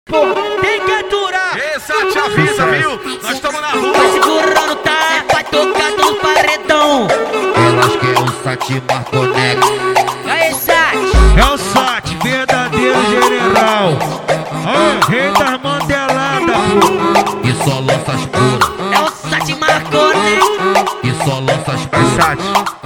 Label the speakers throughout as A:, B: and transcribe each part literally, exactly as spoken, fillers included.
A: porra, tem que aturar.
B: Essa te avisa, viu? Nós estamos na rua.
A: Vai segurando, tá? Vai tocando no paredão.
C: Elas querem um Sati Marconex.
A: Aí, Sati.
D: É o Sati, verdadeiro general. Ó, rei das mandeladas.
C: E só lança as puras.
A: É o Sati Marconex.
C: E só lança as puras.
D: Sati.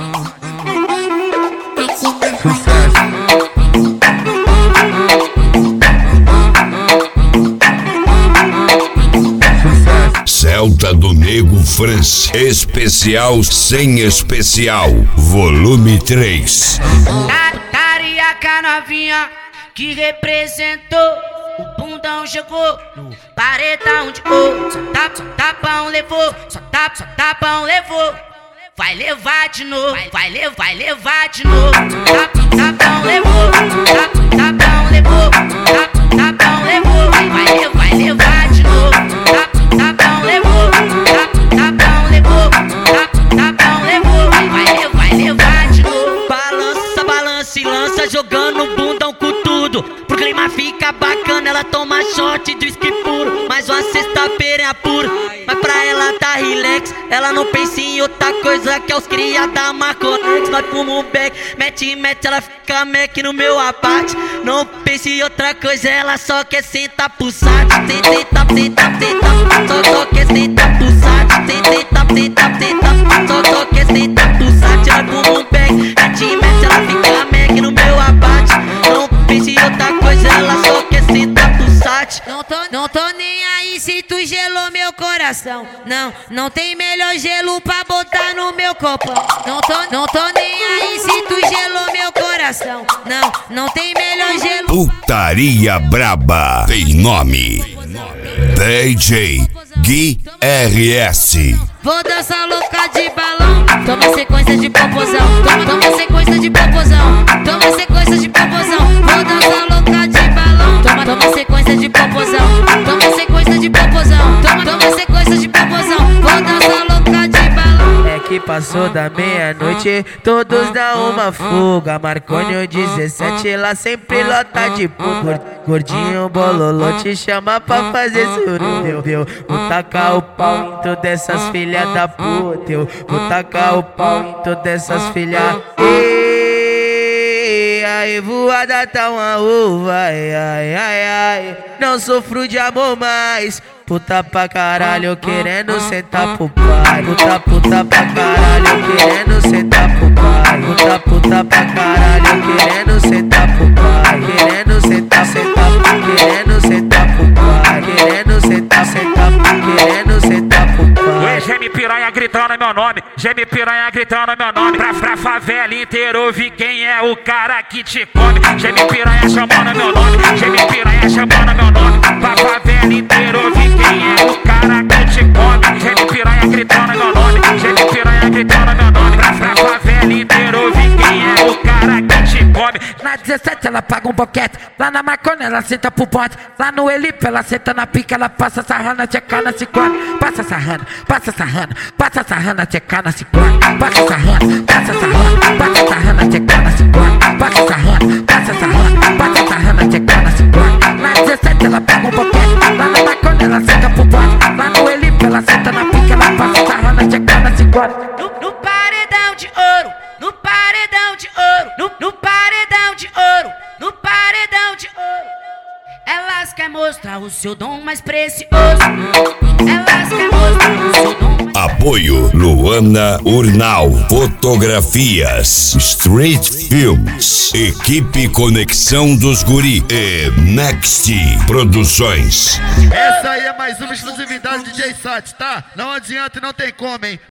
E: Celta do Nego France, especial sem especial, volume três.
A: Cariaca novinha que representou, o bundão chegou no paredão de ouro. Só tapa, só tapão levou, só tapa, só tapão levou. Vai levar de novo, vai, vai levar, vai levar de novo. Só tapa, só tapão levou, só tapa, só tapão levou, só tapa, só tapão levou. Vai, vai levar, vai levar de novo. Só tapa, só tapão levou, só tapa, só tapão levou, só tapa, só tapão levou. Vai, vai levar, vai levar de novo. Balança, balança e lança jogando o bundão com tudo. Pro clima fica bacana, ela toma shot de whisky puro. Mais uma sexta-feira é apuro, mas pra ela tá relax. Ela não pensa em outra coisa que é os cria da Marconex. Nós fumamos um beck, mete, mete, ela fica mec no meu abate. Não pensa em outra coisa, ela só quer sentar pro site. Senta, senta, senta, senta, só, só quer sentar pro site. Senta, senta, senta, senta, só, só quer sentar pro site. Nós fumamos um beck, mete, mete, ela fica mec no meu abate. Não pensa em outra coisa, ela só quer sentar pro site. Não tô, não tô nem aí se tu gelou meu coração. Não, não tem melhor gelo pra botar no meu copão. Não tô, não tô nem aí se tu gelou meu coração. Não, não tem melhor gelo.
E: Putaria Braba tem nome. D J Gui R S.
A: Vou dançar louca de balão. Toma sequência de popozão. Toma, toma sequência de popozão. Toma sequência de popozão. Vou dançar louca de balão. Toma, toma sequência de popozão. Toma sequência de popozão. Toma, toma sequência de popozão. Vou dançar louca de balão.
F: É que passou da meia-noite, todos dão uma fuga. Marconi dezessete, lá sempre lota de pulga. Gordinho bololô te chama pra fazer sururu. Eu vou tacar o pau em todas essas filhas da puta. Eu vou tacar o pau em todas essas filhas. Ei, a revoada tá uma uva. Ai, ai, ai, ai. Não sofro de amor mais. Puta pra caralho querendo sentar pro pai. Puta, puta pra caralho querendo sentar pro pai. Puta, puta pra caralho querendo sentar pro pai. Querendo sentar, sentar, querendo sentar pro pai. Querendo sentar, sentar, querendo sentar pro pai.
B: Geme piranha gritando meu nome, geme piranha gritando meu nome. Pra, pra favela inteira ouvir quem é o cara que te come. Geme piranha chamando meu nome, geme piranha chamando meu nome. Pra favela inteira ouvir quem é o cara que te come. Geme piranha gritando meu nome, geme piranha gritando meu nome. Pra, pra favela inteira ouvir quem é o cara que te come.
F: Na dezessete ela paga um boquete, lá na Marconi ela senta pro ponte. Lá no Elipe ela senta na pica, ela passa sarrana, tcheca na ciclone. Passa sarrana, passa sarrana, passa sarrana, tcheca na ciclone. Passa sarrana, passa sarrana, passa sarrana, tcheca na ciclone. Passa sarrana, passa sarrana, passa sarrana, tcheca na ciclone. Na dezessete ela paga um boquete, lá na Marconi ela senta pro ponte. Lá no Elipe ela senta na pica, ela passa sarrana, tcheca na ciclone.
A: No, no paredão de ouro, no paredão de ouro, no, no paredão de ouro, no paredão de ouro. Elas querem mostrar o seu dom mais precioso. Elas querem mostrar o seu dom mais...
E: Apoio Luana Urnal, fotografias, Street Films, equipe Conexão dos Guri e Next Produções.
G: Essa aí é mais uma exclusividade do D J Sati, tá? Não adianta e não tem como, hein?